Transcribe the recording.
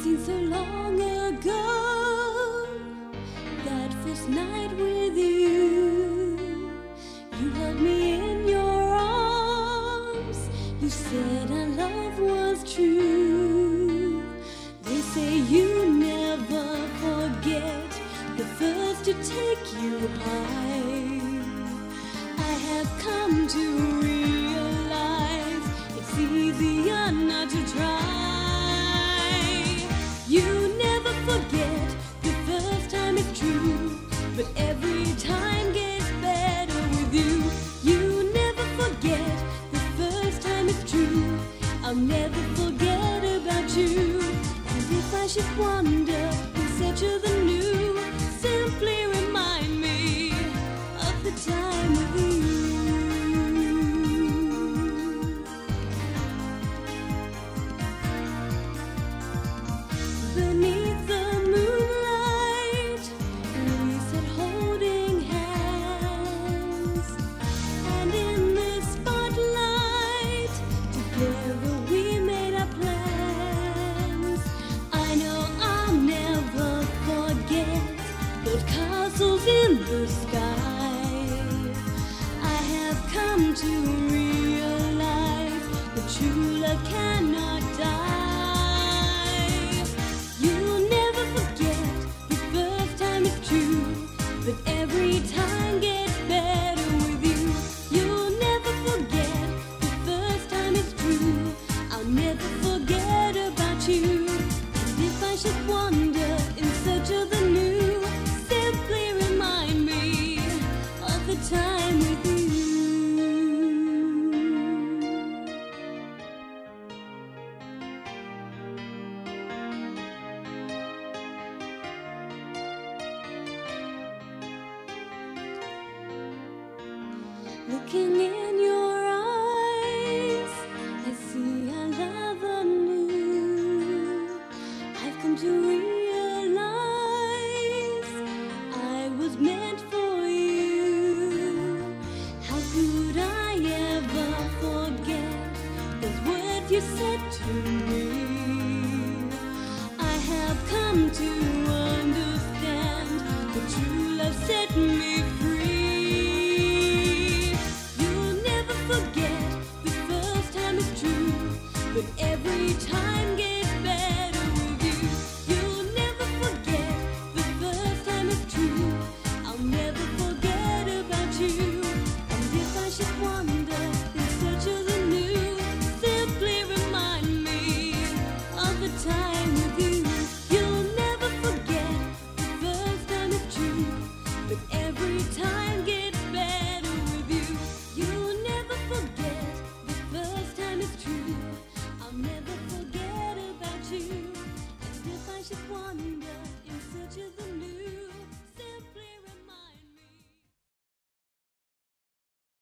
seems so long ago, that first night with you. You held me in your arms, you said our love was true. They say you never forget the first to take you high. I have come to realize it's easier not to try. You never forget the first time, it's true, but every time gets better with you. You never forget the first time, it's true. I'll never forget about you. And if I should wander in search of the new, simply remind me of the time with you. Beneath the moonlight, we sat holding hands, and in the spotlight, together we made our plans. I know I'll never forget those castles in the sky. I have come to realize that true love cannot die. You'll never forget the first time, it's true, but every time gets better with you. You'll never forget the first time, it's true. I'll never forget about you. And if I should wander in search of the new, simply remind me of the time with you. Looking in your eyes, I see our love anew. I've come to realize I was meant for you. How could I ever forget those words you said to me? I have come to understand that true love set me free. But every time gets better with you. You'll never forget the first time, it's true. I'll never forget about you. And if I should wander in search of the new, simply remind me of the time with you. You'll never forget the first time, it's true, but every time gets better with you. You'll never forget the first time, it's true. I'll never forget about you.